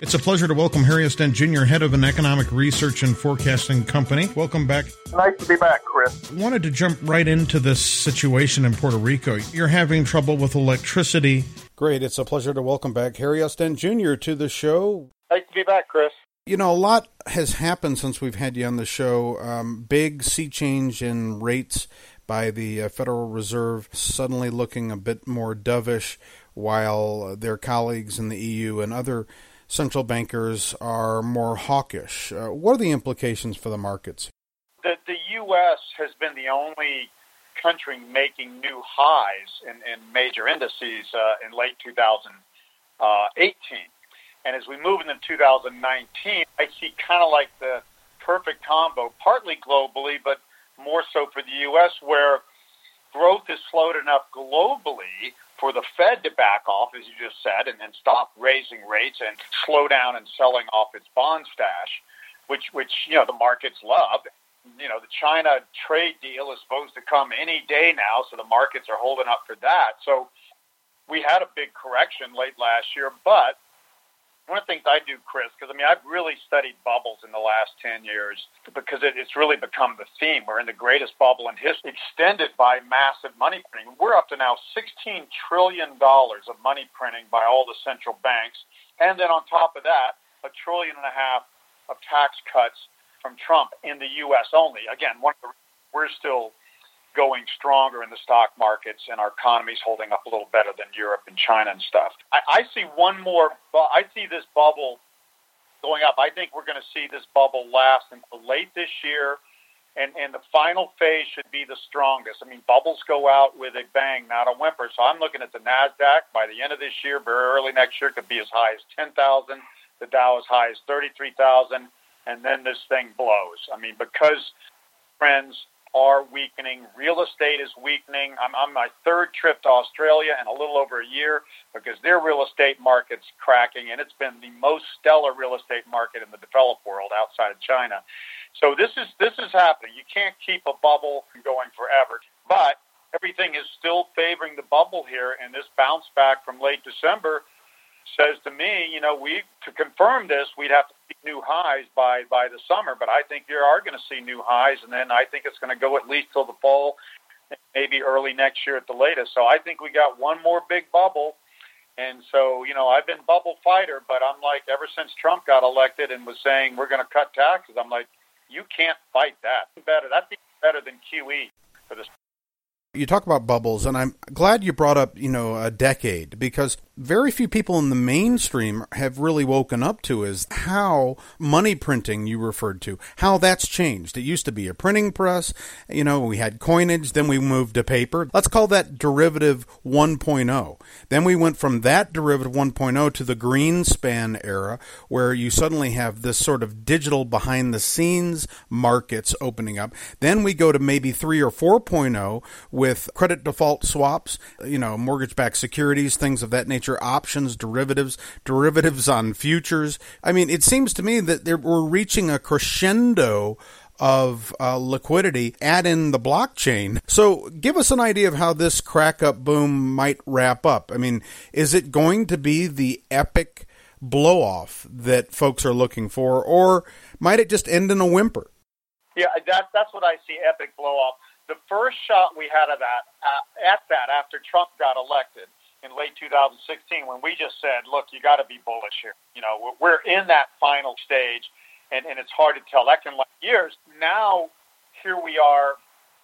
It's a pleasure to welcome Harry S. Dent Jr., head of an economic research and forecasting company. Welcome back. Nice to be back, Chris. Wanted to jump right into this situation in Puerto Rico. You're having trouble with electricity. Great. It's a pleasure to welcome back Harry S. Dent Jr. to the show. Nice to be back, Chris. You know, a lot has happened since we've had you on the show. Big sea change in rates by the Federal Reserve, suddenly looking a bit more dovish, while their colleagues in the EU and other central bankers are more hawkish. What are the implications for the markets? The U.S. has been the only country making new highs in major indices in late 2018. And as we move into 2019, I see kind of like the perfect combo, partly globally, but more so for the U.S., where growth has slowed enough globally for the Fed to back off, as you just said, and stop raising rates and slow down and selling off its bond stash, which the markets love. The China trade deal is supposed to come any day now, so the markets are holding up for that. So we had a big correction late last year, but one of the things I do, Chris, because I've really studied bubbles in the last 10 years because it's really become the theme. We're in the greatest bubble in history, extended by massive money printing. We're up to now $16 trillion of money printing by all the central banks. And then on top of that, $1.5 trillion of tax cuts from Trump in the U.S. only. Again, we're still going stronger in the stock markets, and our economy's holding up a little better than Europe and China and stuff. I see one more. I see this bubble going up. I think we're going to see this bubble last until late this year, and the final phase should be the strongest. Bubbles go out with a bang, not a whimper. So I'm looking at the NASDAQ by the end of this year, very early next year, could be as high as 10,000. The Dow as high as 33,000, and then this thing blows. Because trends are weakening. Real estate is weakening. I'm on my third trip to Australia in a little over a year because their real estate market's cracking, and it's been the most stellar real estate market in the developed world outside of China. So this is happening. You can't keep a bubble going forever, but everything is still favoring the bubble here, and this bounce back from late December says to me, to confirm this, we'd have to see new highs by the summer. But I think you are going to see new highs, and then I think it's going to go at least till the fall, maybe early next year at the latest. So I think we got one more big bubble. And so, I've been bubble fighter, but I'm like, ever since Trump got elected and was saying we're going to cut taxes, I'm like, you can't fight that. That's even better than QE for this. You talk about bubbles, and I'm glad you brought up, a decade, because very few people in the mainstream have really woken up to is how money printing you referred to, how that's changed. It used to be a printing press, we had coinage, then we moved to paper. Let's call that derivative 1.0. Then we went from that derivative 1.0 to the Greenspan era, where you suddenly have this sort of digital behind-the-scenes markets opening up. Then we go to maybe 3 or 4.0 with credit default swaps, mortgage-backed securities, things of that nature, options, derivatives on futures. It seems to me that we're reaching a crescendo of liquidity. Add in the blockchain. So give us an idea of how this crack-up boom might wrap up. Is it going to be the epic blow-off that folks are looking for, or might it just end in a whimper? Yeah, that's what I see, epic blow-off. The first shot we had of that after Trump got elected in late 2016, when we just said, look, you got to be bullish here. We're in that final stage, and it's hard to tell. That can last years. Now, here we are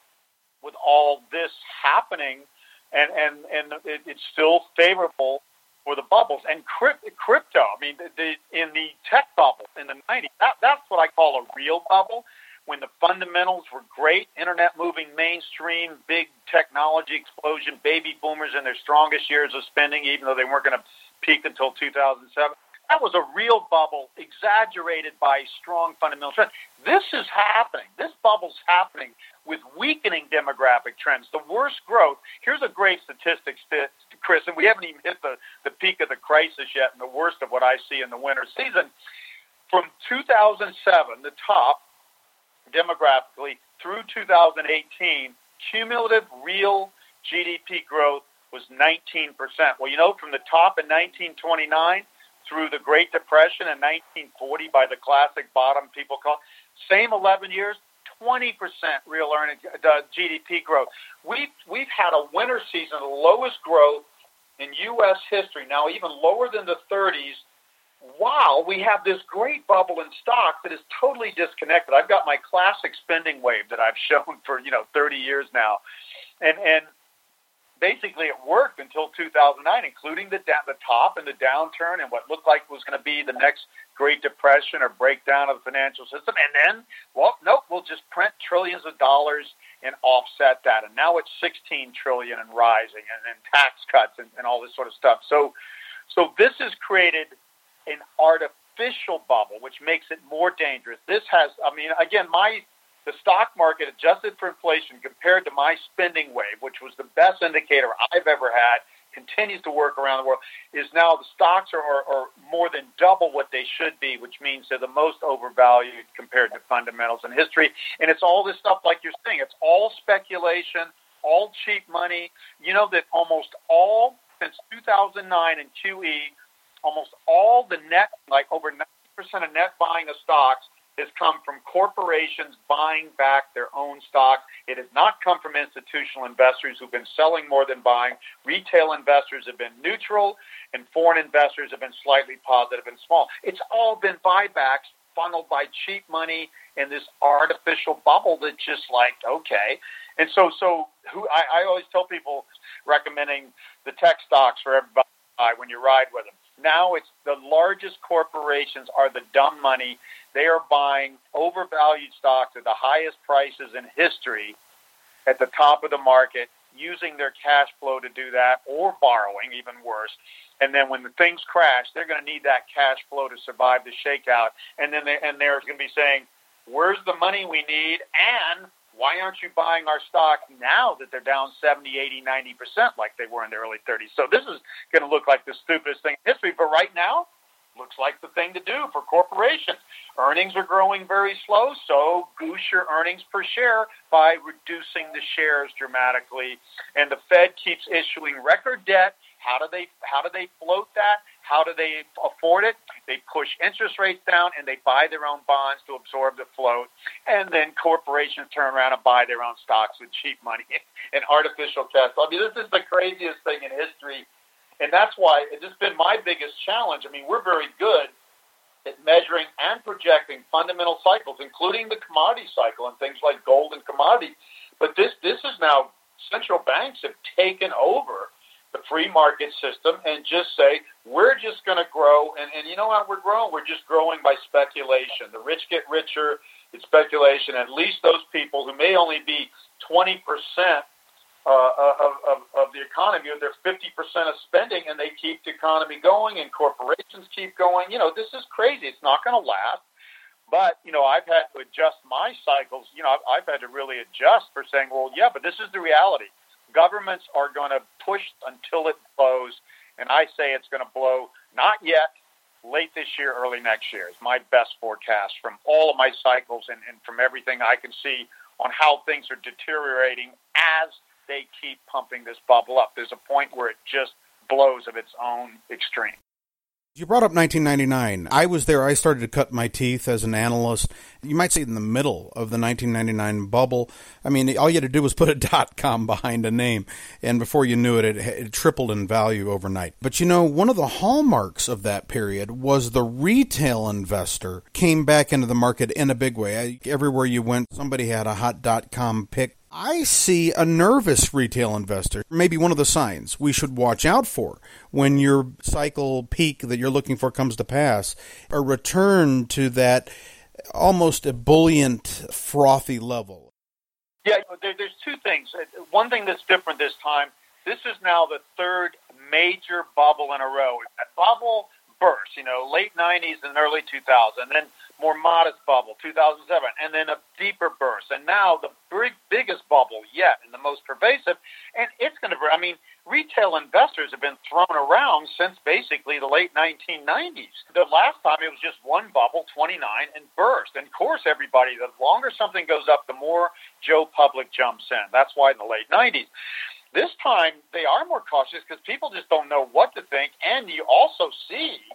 with all this happening, and it's still favorable for the bubbles. And crypto, in the tech bubble in the 90s, that's what I call a real bubble. When the fundamentals were great, internet moving mainstream, big technology explosion, baby boomers in their strongest years of spending, even though they weren't going to peak until 2007. That was a real bubble, exaggerated by strong fundamental trends. This is happening. This bubble's happening with weakening demographic trends. The worst growth. Here's a great statistic, Chris, and we haven't even hit the peak of the crisis yet, and the worst of what I see in the winter season. From 2007, the top, demographically, through 2018, cumulative real GDP growth was 19%. Well, from the top in 1929 through the Great Depression in 1940 by the classic bottom people call it. Same 11 years, 20% real earnings, GDP growth. We've had a winter season, the lowest growth in U.S. history, now even lower than the 30s. Wow, we have this great bubble in stock that is totally disconnected. I've got my classic spending wave that I've shown for 30 years now, and basically it worked until 2009, including the top and the downturn and what looked like was going to be the next Great Depression or breakdown of the financial system. And then, we'll just print trillions of dollars and offset that. And now it's 16 trillion and rising, and tax cuts and all this sort of stuff. So this has created an artificial bubble, which makes it more dangerous. This has, again, the stock market adjusted for inflation compared to my spending wave, which was the best indicator I've ever had, continues to work around the world, is now the stocks are more than double what they should be, which means they're the most overvalued compared to fundamentals in history. And it's all this stuff like you're saying. It's all speculation, all cheap money. You know that almost all, since 2009 and QE, almost all the net, like over 90% of net buying of stocks, has come from corporations buying back their own stock. It has not come from institutional investors who've been selling more than buying. Retail investors have been neutral, and foreign investors have been slightly positive and small. It's all been buybacks funneled by cheap money in this artificial bubble that's just like, okay. And so I always tell people, recommending the tech stocks for everybody when you ride with them. Now it's the largest corporations are the dumb money. They are buying overvalued stocks at the highest prices in history at the top of the market, using their cash flow to do that, or borrowing, even worse. And then when the things crash, they're going to need that cash flow to survive the shakeout. And then they're going to be saying, where's the money we need? And why aren't you buying our stock now that they're down 70, 80, 90% like they were in the early 30s? So this is going to look like the stupidest thing in history. But right now, looks like the thing to do for corporations. Earnings are growing very slow, so goose your earnings per share by reducing the shares dramatically. And the Fed keeps issuing record debt. How do they float that? How do they afford it? They push interest rates down, and they buy their own bonds to absorb the float. And then corporations turn around and buy their own stocks with cheap money and artificial cash. This is the craziest thing in history. And that's why it's just been my biggest challenge. We're very good at measuring and projecting fundamental cycles, including the commodity cycle and things like gold and commodity. But this is now, central banks have taken over the free market system and just say, we're just going to grow. And you know how we're growing? We're just growing by speculation. The rich get richer. It's speculation. At least those people who may only be 20% of the economy, or they're 50% of spending, and they keep the economy going, and corporations keep going. This is crazy. It's not going to last. But, I've had to adjust my cycles. I've had to really adjust for saying, well, yeah, but this is the reality. Governments are going to push until it blows, and I say it's going to blow not yet, late this year, early next year is my best forecast from all of my cycles and from everything I can see on how things are deteriorating as they keep pumping this bubble up. There's a point where it just blows of its own extreme. You brought up 1999. I was there. I started to cut my teeth as an analyst. You might say in the middle of the 1999 bubble. All you had to do was put a .com behind a name, and before you knew it, it tripled in value overnight. But one of the hallmarks of that period was the retail investor came back into the market in a big way. Everywhere you went, somebody had a hot .com pick. I see a nervous retail investor, maybe one of the signs we should watch out for when your cycle peak that you're looking for comes to pass, a return to that almost ebullient, frothy level. Yeah, there's two things. One thing that's different this time, this is now the third major bubble in a row. That bubble burst, late 90s and early 2000s, and then more modest bubble, 2007, and then a deeper burst. And now the biggest bubble yet and the most pervasive, and it's going to, retail investors have been thrown around since basically the late 1990s. The last time it was just one bubble, 29, and burst. And of course, everybody, the longer something goes up, the more Joe Public jumps in. That's why in the late 90s. This time, they are more cautious because people just don't know what to think. And you also see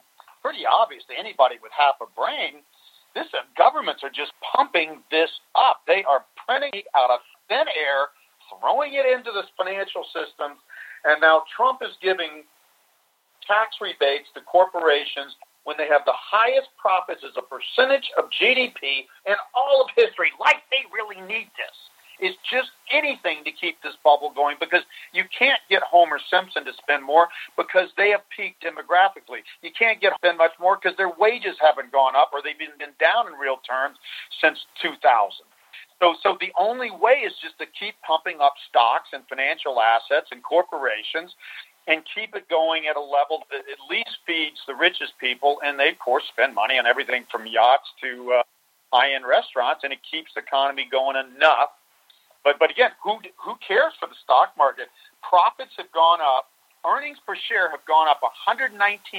pretty obvious to anybody with half a brain. Governments are just pumping this up. They are printing it out of thin air, throwing it into this financial system, and now Trump is giving tax rebates to corporations when they have the highest profits as a percentage of GDP in all of history, like they really need this. It's just anything to keep this bubble going, because you can't get Homer Simpson to spend more because they have peaked demographically. You can't get spend much more because their wages haven't gone up, or they've been down in real terms since 2000. So the only way is just to keep pumping up stocks and financial assets and corporations and keep it going at a level that at least feeds the richest people, and they, of course, spend money on everything from yachts to high-end restaurants, and it keeps the economy going enough. But again, who cares for the stock market? Profits have gone up. Earnings per share have gone up 119%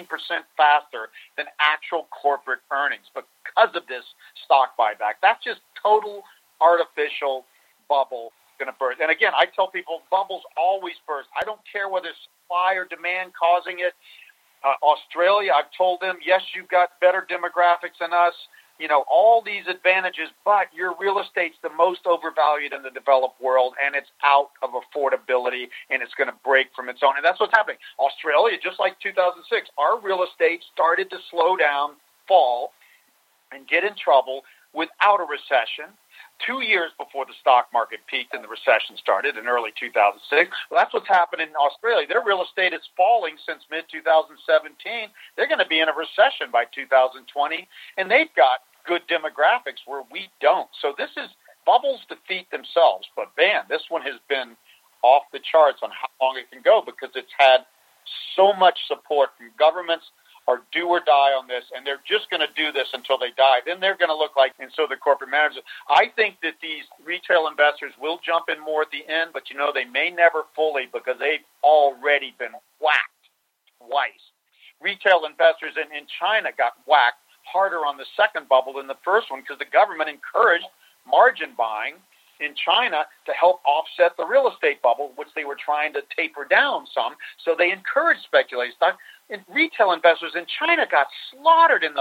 faster than actual corporate earnings because of this stock buyback. That's just total artificial bubble going to burst. And again, I tell people bubbles always burst. I don't care whether it's supply or demand causing it. Australia, I've told them, yes, you've got better demographics than us. You know, all these advantages, but your real estate's the most overvalued in the developed world, and it's out of affordability, and it's going to break from its own. And that's what's happening. Australia, just like 2006, our real estate started to slow down, fall, and get in trouble without a recession 2 years before the stock market peaked and the recession started in early 2006. Well, that's what's happened in Australia. Their real estate is falling since mid-2017. They're going to be in a recession by 2020, and they've got good demographics where we don't. So this is bubbles defeat themselves. But, man, this one has been off the charts on how long it can go because it's had so much support from governments are do or die on this, and they're just going to do this until they die. Then they're going to look like, and so the corporate managers. I think that these retail investors will jump in more at the end, but, you know, they may never fully because they've already been whacked twice. Retail investors in China got whacked harder on the second bubble than the first one because the government encouraged margin buying in China to help offset the real estate bubble, which they were trying to taper down some. So they encouraged speculative stock. And retail investors in China got slaughtered in the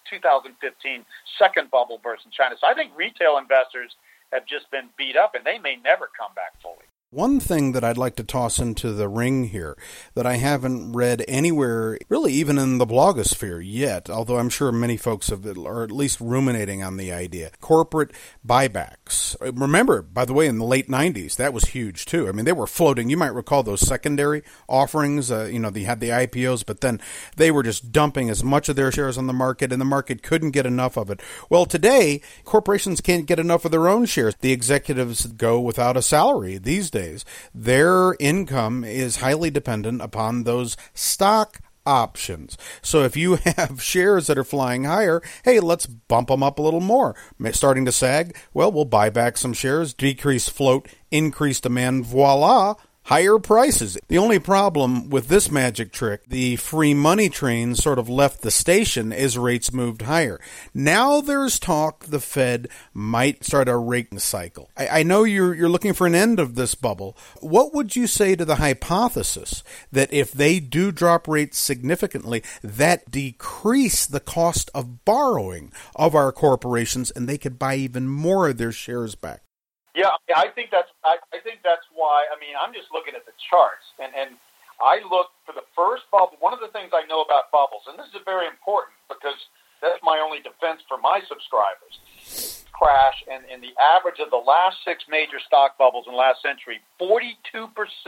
2015 second bubble burst in China. So I think retail investors have just been beat up, and they may never come back fully. One thing that I'd like to toss into the ring here that I haven't read anywhere, really even in the blogosphere yet, although I'm sure many folks are at least ruminating on the idea, corporate buybacks. Remember, by the way, in the late 90s, that was huge too. I mean, they were floating. You might recall those secondary offerings. They had the IPOs, but then they were just dumping as much of their shares on the market, and the market couldn't get enough of it. Well, today, corporations can't get enough of their own shares. The executives go without a salary these days. Their income is highly dependent upon those stock options. So if you have shares that are flying higher, hey, let's bump them up a little more. Starting to sag, well, we'll buy back some shares, decrease float, increase demand, voila, higher prices. The only problem with this magic trick, the free money train sort of left the station as rates moved higher. Now there's talk the Fed might start a rate cycle. I know you're looking for an end of this bubble. What would you say to the hypothesis that if they do drop rates significantly, that decrease the cost of borrowing of our corporations and they could buy even more of their shares back? Yeah, I think that's why. I mean, I'm just looking at the charts, and I look for the first bubble. One of the things I know about bubbles, and this is very important because that's my only defense for my subscribers, crash, and in the average of the last 6 major stock bubbles in the last century, 42%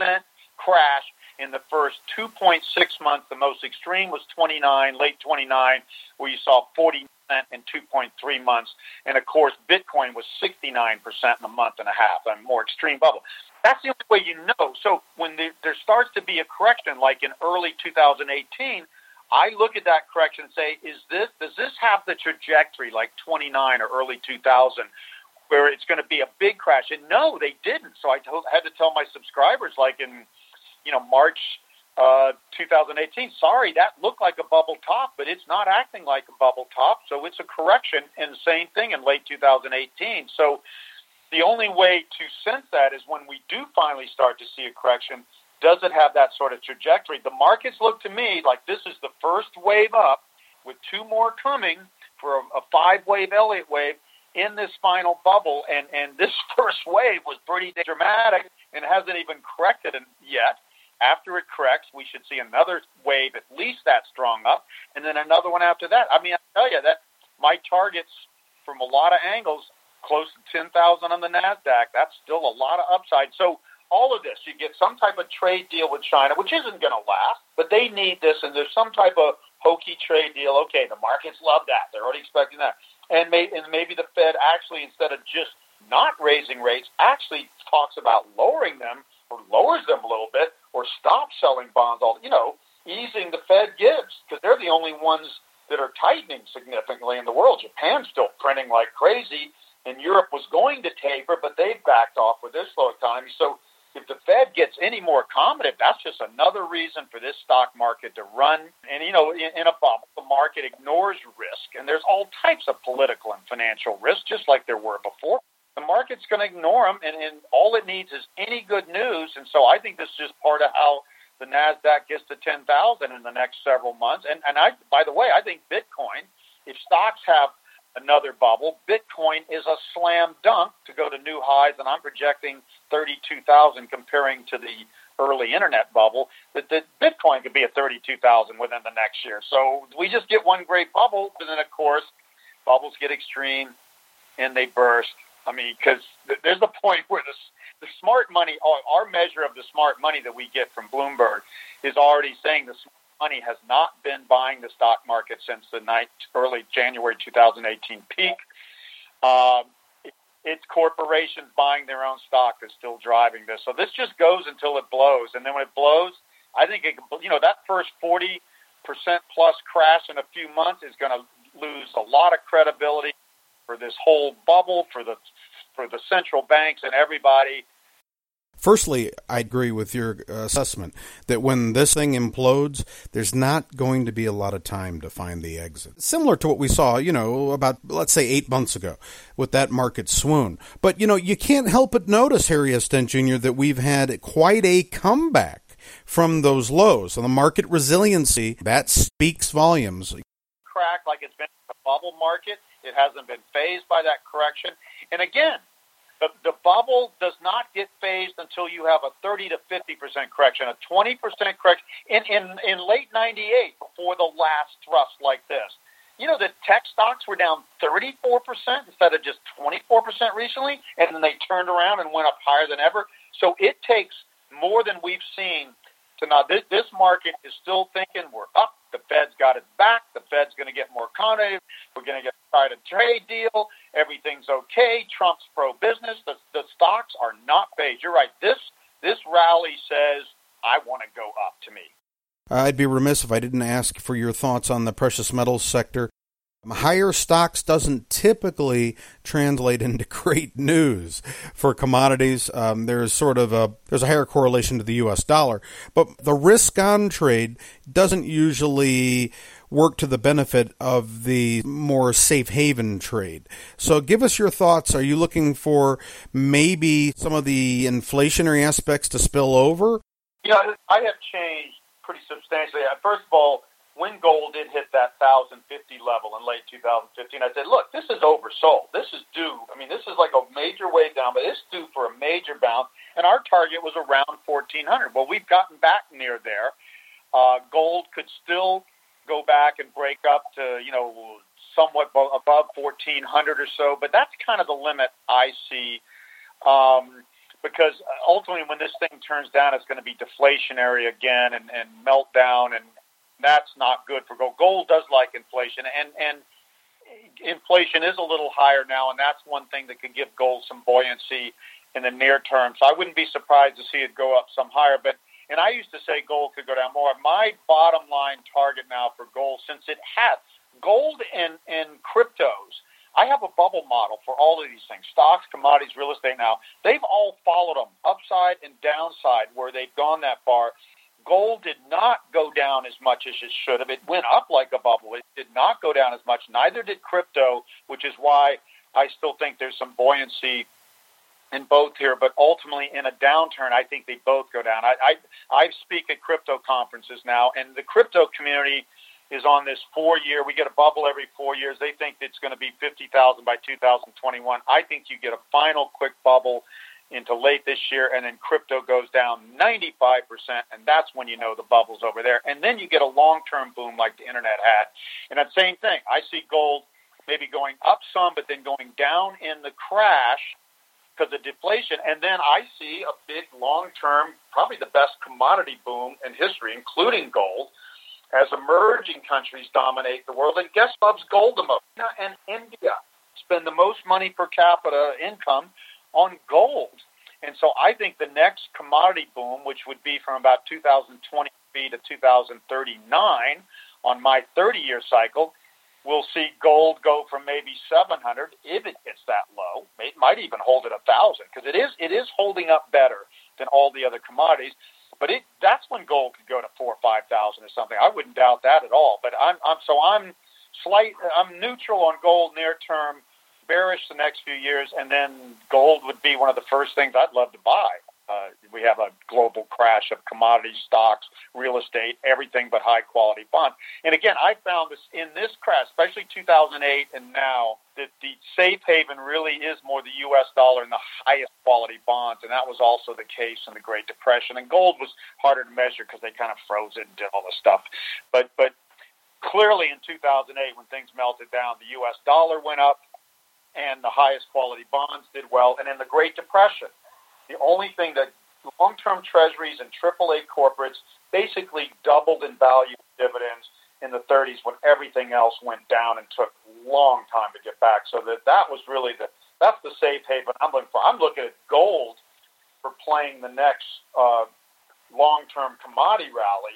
crash in the first 2.6 months. The most extreme was late 29, where you saw 40% in 2.3 months. And, of course, Bitcoin was 69% in a month and a half, a more extreme bubble. That's the only way you know. So when there starts to be a correction, like in early 2018, I look at that correction and say, does this have the trajectory like 29 or early 2000 where it's going to be a big crash? And no, they didn't. So I had to tell my subscribers like in March 2018, sorry, that looked like a bubble top, but it's not acting like a bubble top, so it's a correction, and the same thing in late 2018. So the only way to sense that is when we do finally start to see a correction, does it have that sort of trajectory? The markets look to me like this is the first wave up, with two more coming for a five-wave Elliott wave in this final bubble. And this first wave was pretty dramatic and hasn't even corrected yet. After it corrects, we should see another wave at least that strong up, and then another one after that. I mean, I tell you that my targets from a lot of angles, close to 10,000 on the NASDAQ, that's still a lot of upside. So all of this, you get some type of trade deal with China, which isn't going to last, but they need this, and there's some type of hokey trade deal. Okay, the markets love that. They're already expecting that. And maybe the Fed actually, instead of just not raising rates, actually talks about lowering them or lowers them a little bit or stops selling bonds, easing the Fed gives, because they're the only ones that are tightening significantly in the world. Japan's still printing like crazy, and Europe was going to taper, but they've backed off with their slow economy. So if the Fed gets any more accommodative, that's just another reason for this stock market to run. And, in a bubble, the market ignores risk, and there's all types of political and financial risk, just like there were before. The market's going to ignore them, and all it needs is any good news. And so I think this is just part of how the NASDAQ gets to 10,000 in the next several months. And by the way, I think Bitcoin, if stocks have another bubble, Bitcoin is a slam dunk to go to new highs, and I'm projecting 32,000 comparing to the early internet bubble, that Bitcoin could be at 32,000 within the next year. So we just get one great bubble, and then, of course, bubbles get extreme, and they burst. I mean, because there's a point where the smart money, our measure of the smart money that we get from Bloomberg is already saying the smart money has not been buying the stock market since the early January 2018 peak. It's corporations buying their own stock that's still driving this. So this just goes until it blows. And then when it blows, I think, that first 40% plus crash in a few months is going to lose a lot of credibility for this whole bubble, for the central banks and everybody. Firstly, I agree with your assessment that when this thing implodes, there's not going to be a lot of time to find the exit. Similar to what we saw, about, let's say, 8 months ago with that market swoon. But, you can't help but notice, Harry S. Dent Jr., that we've had quite a comeback from those lows. And the market resiliency, that speaks volumes. Crack like it's been a bubble market. It hasn't been phased by that correction. And again, the bubble does not get phased until you have a 30 to 50% correction, a 20% correction. In late 98, before the last thrust like this, the tech stocks were down 34% instead of just 24% recently, and then they turned around and went up higher than ever. So it takes more than we've seen to now. This market is still thinking we're up. The Fed's got its back. The Fed's going to get more accommodative. We're going to get a trade deal. Everything's okay. Trump's pro-business. The stocks are not phased. You're right. This rally says, I want to go up to me. I'd be remiss if I didn't ask for your thoughts on the precious metals sector. Higher stocks doesn't typically translate into great news for commodities. There's a higher correlation to the U.S. dollar, but the risk-on trade doesn't usually work to the benefit of the more safe haven trade. So give us your thoughts. Are you looking for maybe some of the inflationary aspects to spill over? I have changed pretty substantially. First of all, when gold did hit that 1,050 level in late 2015, I said, look, this is oversold. This is due. I mean, this is like a major wave down, but it's due for a major bounce. And our target was around 1,400. Well, we've gotten back near there. Gold could still go back and break up to, somewhat above 1,400 or so. But that's kind of the limit I see. Because ultimately when this thing turns down, it's going to be deflationary again and meltdown, and that's not good for gold. Gold does like inflation, and inflation is a little higher now, and that's one thing that could give gold some buoyancy in the near term. So I wouldn't be surprised to see it go up some higher. And I used to say gold could go down more. My bottom line target now for gold, since it has gold and cryptos, I have a bubble model for all of these things, stocks, commodities, real estate now. They've all followed them, upside and downside, where they've gone that far. Gold did not go down as much as it should have. It went up like a bubble. It did not go down as much. Neither did crypto, which is why I still think there's some buoyancy in both here. But ultimately, in a downturn, I think they both go down. I speak at crypto conferences now, and the crypto community is on this 4-year. We get a bubble every 4 years. They think it's going to be 50,000 by 2021. I think you get a final quick bubble into late this year, and then crypto goes down 95%, and that's when you know the bubble's over there. And then you get a long-term boom like the internet had. And that same thing, I see gold maybe going up some, but then going down in the crash because of deflation. And then I see a big long-term, probably the best commodity boom in history, including gold, as emerging countries dominate the world. And guess who loves gold the most? China and India spend the most money per capita income on gold. And so I think the next commodity boom, which would be from about 2023 to 2039 on my 30-year cycle, we'll see gold go from maybe 700, if it gets that low. It might even hold at 1,000, because it is holding up better than all the other commodities. But that's when gold could go to 4,000 or 5,000 or something. I wouldn't doubt that at all. But I'm neutral on gold near term, bearish the next few years, and then gold would be one of the first things I'd love to buy. We have a global crash of commodity stocks, real estate, everything but high-quality bonds. And again, I found this in this crash, especially 2008 and now, that the safe haven really is more the U.S. dollar and the highest quality bonds, and that was also the case in the Great Depression. And gold was harder to measure because they kind of froze it and did all this stuff. But clearly in 2008, when things melted down, the U.S. dollar went up, and the highest quality bonds did well. And in the Great Depression, the only thing that long-term treasuries and AAA corporates basically doubled in value dividends in the 30s when everything else went down and took a long time to get back. So that was really that's the safe haven I'm looking for. I'm looking at gold for playing the next long-term commodity rally,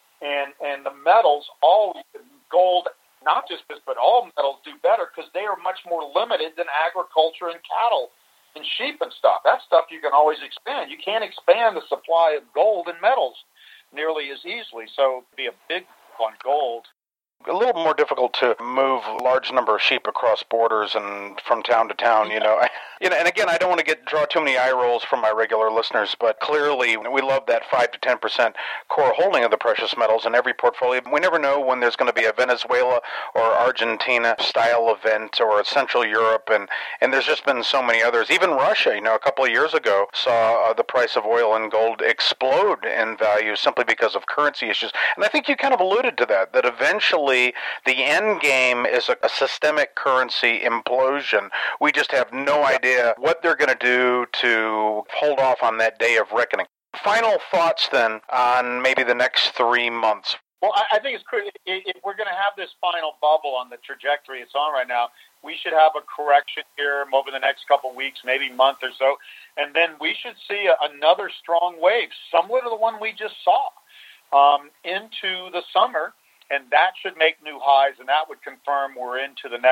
and the metals, all gold, not just this, but all metals do better because they are much more limited than agriculture and cattle and sheep and stuff. That stuff you can always expand. You can't expand the supply of gold and metals nearly as easily. So it'd be a big on gold. A little more difficult to move a large number of sheep across borders and from town to town, you know. And again, I don't want to draw too many eye rolls from my regular listeners, but clearly we love that 5 to 10% core holding of the precious metals in every portfolio. We never know when there's going to be a Venezuela or Argentina style event or a Central Europe, and there's just been so many others. Even Russia, a couple of years ago saw the price of oil and gold explode in value simply because of currency issues. And I think you kind of alluded to that eventually the end game is a systemic currency implosion. We just have no idea what they're going to do to hold off on that day of reckoning. Final thoughts then on maybe the next 3 months. Well, I think it's critical. If we're going to have this final bubble on the trajectory it's on right now, we should have a correction here over the next couple of weeks, maybe month or so, and then we should see another strong wave, similar to the one we just saw, into the summer. And that should make new highs, and that would confirm we are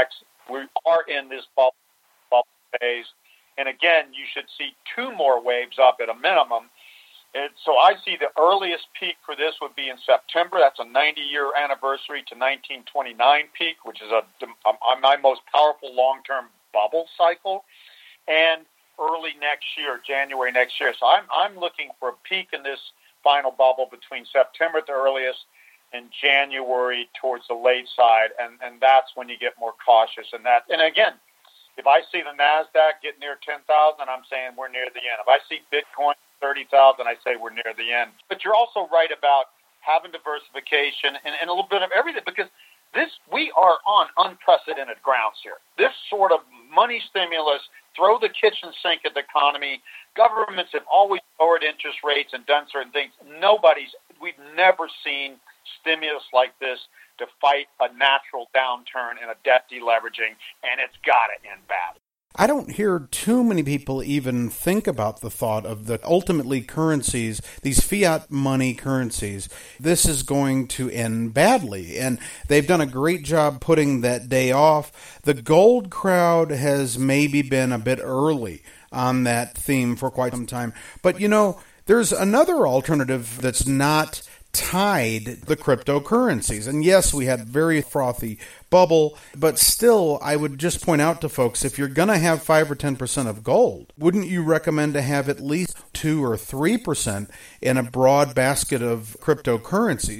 in this bubble phase. And again, you should see 2 more waves up at a minimum. And so I see the earliest peak for this would be in September. That's a 90-year anniversary to 1929 peak, which is my most powerful long-term bubble cycle. And early next year, January next year. So I'm looking for a peak in this final bubble between September at the earliest in January towards the late side, and that's when you get more cautious. And again, if I see the NASDAQ get near 10,000, I'm saying we're near the end. If I see Bitcoin 30,000, I say we're near the end. But you're also right about having diversification and a little bit of everything, because we are on unprecedented grounds here. This sort of money stimulus, throw the kitchen sink at the economy. Governments have always lowered interest rates and done certain things. We've never seen stimulus like this to fight a natural downturn and a debt deleveraging, and it's got to end bad. I don't hear too many people even think about the thought of the ultimately currencies, these fiat money currencies. This is going to end badly, and they've done a great job putting that day off. The gold crowd has maybe been a bit early on that theme for quite some time. But, there's another alternative that's not tied the cryptocurrencies. And yes, we had very frothy bubble, but still, I would just point out to folks, if you're going to have 5 or 10% of gold, wouldn't you recommend to have at least 2 or 3% in a broad basket of cryptocurrencies?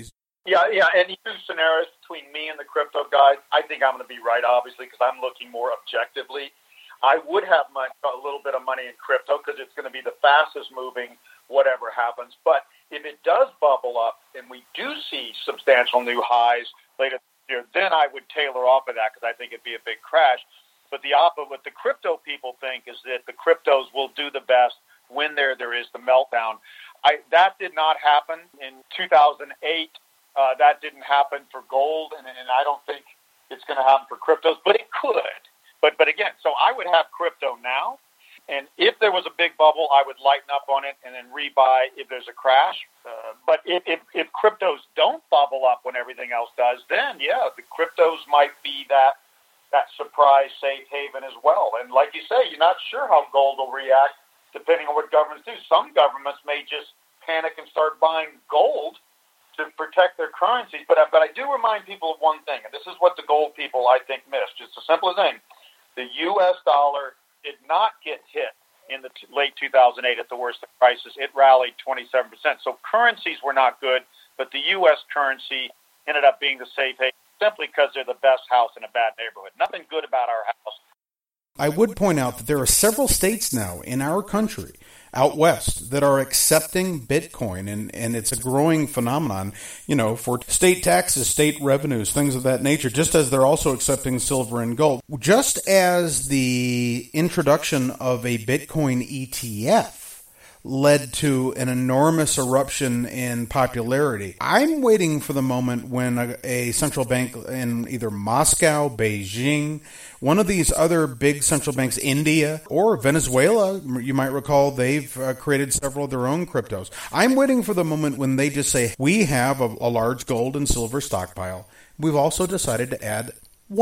Yeah, and two scenarios between me and the crypto guys. I think I'm going to be right, obviously, because I'm looking more objectively. I would have a little bit of money in crypto because it's going to be the fastest moving, whatever happens. But if it does bubble up and we do see substantial new highs later this year, then I would tailor off of that because I think it'd be a big crash. But the opposite, what the crypto people think is that the cryptos will do the best when there is the meltdown. That did not happen in 2008. That didn't happen for gold, and I don't think it's going to happen for cryptos, but it could. But again, so I would have crypto now, and if there was a big bubble, I would lighten up on it and then rebuy if there's a crash. But if cryptos don't bubble up when everything else does, then yeah, the cryptos might be that surprise safe haven as well. And like you say, you're not sure how gold will react depending on what governments do. Some governments may just panic and start buying gold to protect their currencies. But I do remind people of one thing, and this is what the gold people, I think, missed. Just a simple thing. The U.S. dollar did not get hit in the late 2008 at the worst of crisis. It rallied 27%. So currencies were not good, but the U.S. currency ended up being the safe haven simply because they're the best house in a bad neighborhood. Nothing good about our house. I would point out that there are several states now in our country, out west, that are accepting Bitcoin, and it's a growing phenomenon, for state taxes, state revenues, things of that nature, just as they're also accepting silver and gold. Just as the introduction of a Bitcoin ETF led to an enormous eruption in popularity, I'm waiting for the moment when a central bank in either Moscow, Beijing, one of these other big central banks, India, or Venezuela, you might recall they've created several of their own cryptos. I'm waiting for the moment when they just say, we have a large gold and silver stockpile. We've also decided to add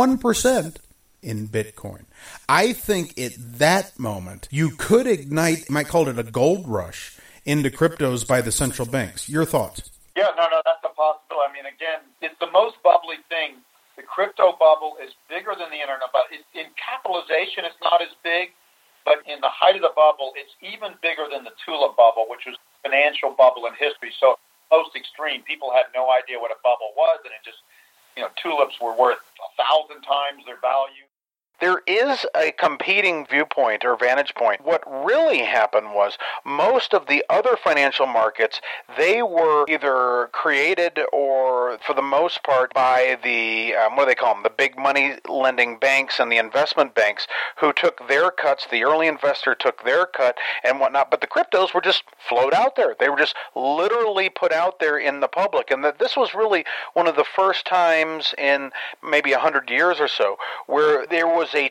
1% in Bitcoin. I think at that moment, you could ignite, you might call it a gold rush, into cryptos by the central banks. Your thoughts? Yeah, no, that's a possibility. I mean, again, it's the most bubbly thing. The crypto bubble is bigger than the internet, but in capitalization, it's not as big. But in the height of the bubble, it's even bigger than the tulip bubble, which was a financial bubble in history. So most extreme, people had no idea what a bubble was, and it just, tulips were worth 1,000 times their value. There is a competing viewpoint or vantage point. What really happened was most of the other financial markets, they were either created or, for the most part, by the, what do they call them, the big money lending banks and the investment banks who took their cuts. The early investor took their cut and whatnot. But the cryptos were just float out there. They were just literally put out there in the public. And that this was really one of the first times in maybe 100 years or so where there was a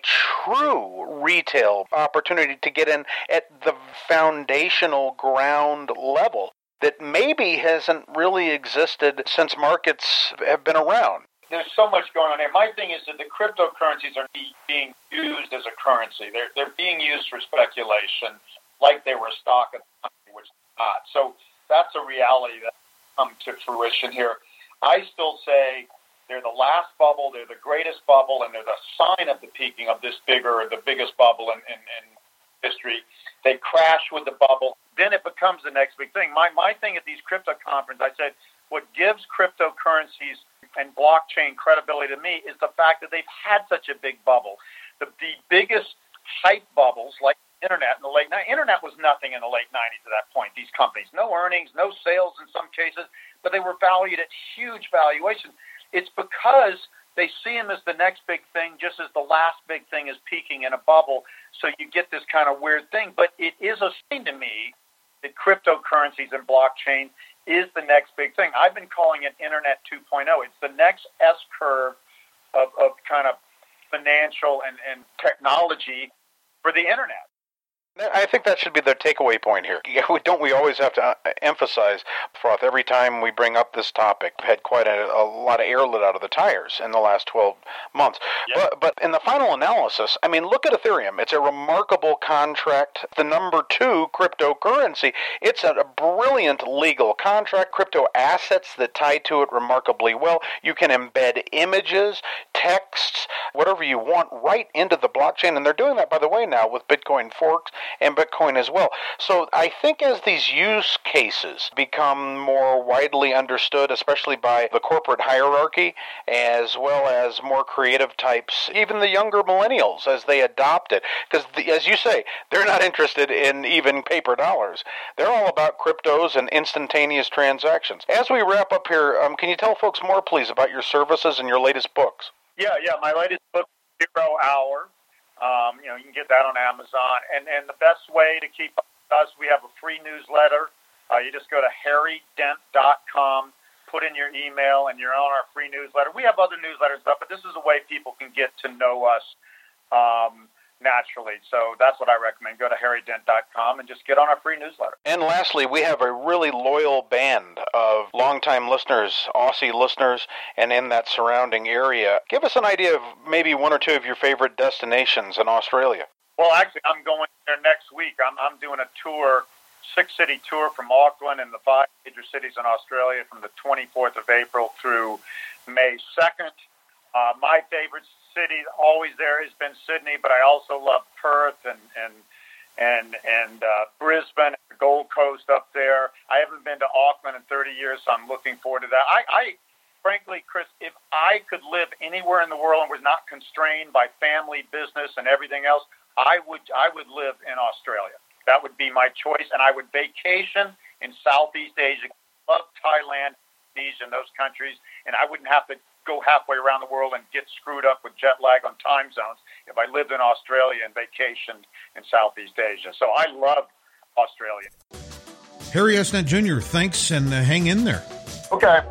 true retail opportunity to get in at the foundational ground level that maybe hasn't really existed since markets have been around. There's so much going on here. My thing is that the cryptocurrencies are being used as a currency. They're being used for speculation like they were a stock of the company, which is not. So that's a reality that's come to fruition here. I still say they're the last bubble, they're the greatest bubble, and they're the sign of the peaking of this the biggest bubble in history. They crash with the bubble, then it becomes the next big thing. My thing at these crypto conferences, I said, what gives cryptocurrencies and blockchain credibility to me is the fact that they've had such a big bubble. The biggest hype bubbles, like Internet in the late 90s. Internet was nothing in the late 90s at that point, these companies. No earnings, no sales in some cases, but they were valued at huge valuations. It's because they see them as the next big thing, just as the last big thing is peaking in a bubble. So you get this kind of weird thing. But it is a sign to me that cryptocurrencies and blockchain is the next big thing. I've been calling it Internet 2.0. It's the next S-curve of kind of financial and technology for the Internet. I think that should be the takeaway point here. We always have to emphasize, Froth, every time we bring up this topic, we've had quite a lot of air let out of the tires in the last 12 months. Yep. But in the final analysis, I mean, look at Ethereum. It's a remarkable contract. The number 2 cryptocurrency. It's a brilliant legal contract. Crypto assets that tie to it remarkably well. You can embed images. texts, whatever you want, right into the blockchain. And they're doing that, by the way, now with Bitcoin Forks and Bitcoin as well. So I think as these use cases become more widely understood, especially by the corporate hierarchy, as well as more creative types, even the younger millennials, as they adopt it, because as you say, they're not interested in even paper dollars. They're all about cryptos and instantaneous transactions. As we wrap up here, can you tell folks more, please, about your services and your latest books? Yeah. My latest book, 0 Hour. You can get that on Amazon. And the best way to keep up with us, we have a free newsletter. You just go to harrydent.com, put in your email, and you're on our free newsletter. We have other newsletters up, but this is a way people can get to know us naturally. So that's what I recommend. Go to harrydent.com and just get on our free newsletter. And lastly, we have a really loyal band of longtime listeners, Aussie listeners, and in that surrounding area. Give us an idea of maybe one or two of your favorite destinations in Australia. Well, actually, I'm going there next week. I'm doing a tour, 6-city tour from Auckland and the 5 major cities in Australia from the 24th of April through May 2nd. My favorite city always there has been Sydney, but I also love Perth and Brisbane, the Gold Coast up there. I haven't been to Auckland in 30 years, so I'm looking forward to that. I frankly, Chris, if I could live anywhere in the world and was not constrained by family, business, and everything else, I would live in Australia. That would be my choice, and I would vacation in Southeast Asia. I love Thailand, Indonesia, and those countries, and I wouldn't have to go halfway around the world and get screwed up with jet lag on time zones if I lived in Australia and vacationed in Southeast Asia. So I love Australia. Harry Esnett Jr., thanks, and hang in there. Okay.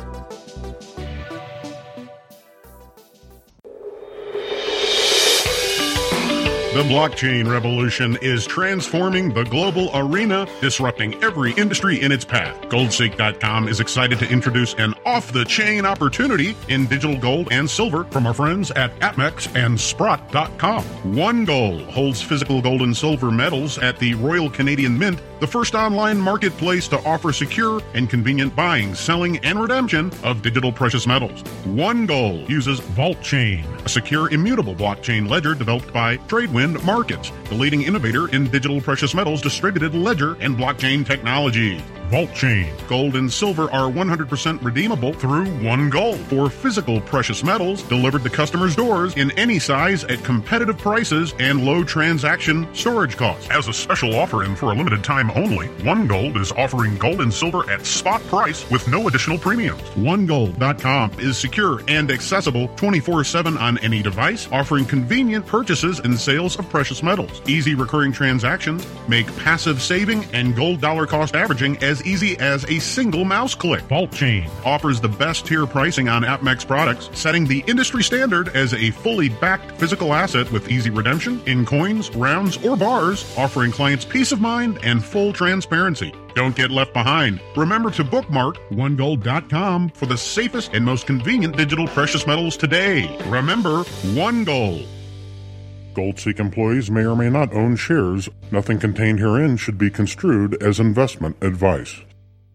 The blockchain revolution is transforming the global arena, disrupting every industry in its path. Goldseek.com is excited to introduce an off-the-chain opportunity in digital gold and silver from our friends at APMEX and Sprott.com. One Gold holds physical gold and silver metals at the Royal Canadian Mint, the first online marketplace to offer secure and convenient buying, selling, and redemption of digital precious metals. One Gold uses VaultChain, a secure, immutable blockchain ledger developed by Tradewind Markets, the leading innovator in digital precious metals, distributed ledger, and blockchain technology. VaultChain. Gold and silver are 100% redeemable through One Gold for physical precious metals delivered to customers' doors in any size at competitive prices and low transaction storage costs. As a special offer and for a limited time only, One Gold is offering gold and silver at spot price with no additional premiums. OneGold.com is secure and accessible 24/7 on any device, offering convenient purchases and sales of precious metals. Easy recurring transactions make passive saving and gold dollar cost averaging as easy as a single mouse click. VaultChain offers the best tier pricing on APMEX products, setting the industry standard as a fully backed physical asset with easy redemption in coins, rounds, or bars, offering clients peace of mind and full transparency. Don't get left behind. Remember to bookmark OneGold.com for the safest and most convenient digital precious metals today. Remember, One Gold. Goldseek employees may or may not own shares. Nothing contained herein should be construed as investment advice.